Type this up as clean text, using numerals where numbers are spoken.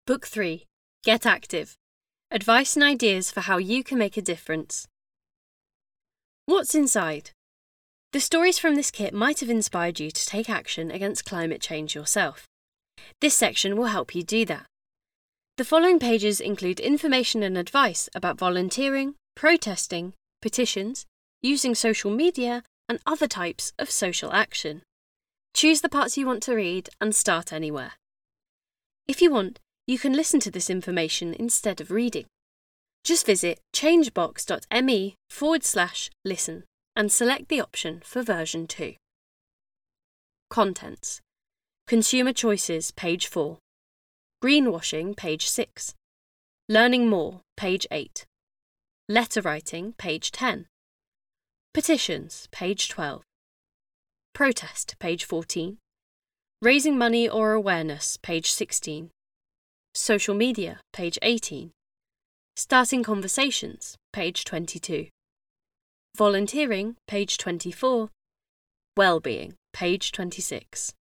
Book 3, Get Active. Advice and ideas for how you can make a difference. What's inside? The stories from this kit might have inspired you to take action against climate change yourself. This section will help you do that. The following pages include information and advice about volunteering, protesting, petitions, using social media, and other types of social action. Choose the parts you want to read and start anywhere. If you want, you can listen to this information instead of reading. Just visit changebox.me/listen and select the option for version 2. Contents: Consumer Choices, page 4. Greenwashing, page 6. Learning More, page 8. Letter Writing, page 10. Petitions, page 12. Protest, page 14. Raising Money or Awareness, page 16. Social Media, page 18. Starting Conversations, page 22. Volunteering, page 24. Wellbeing, page 26.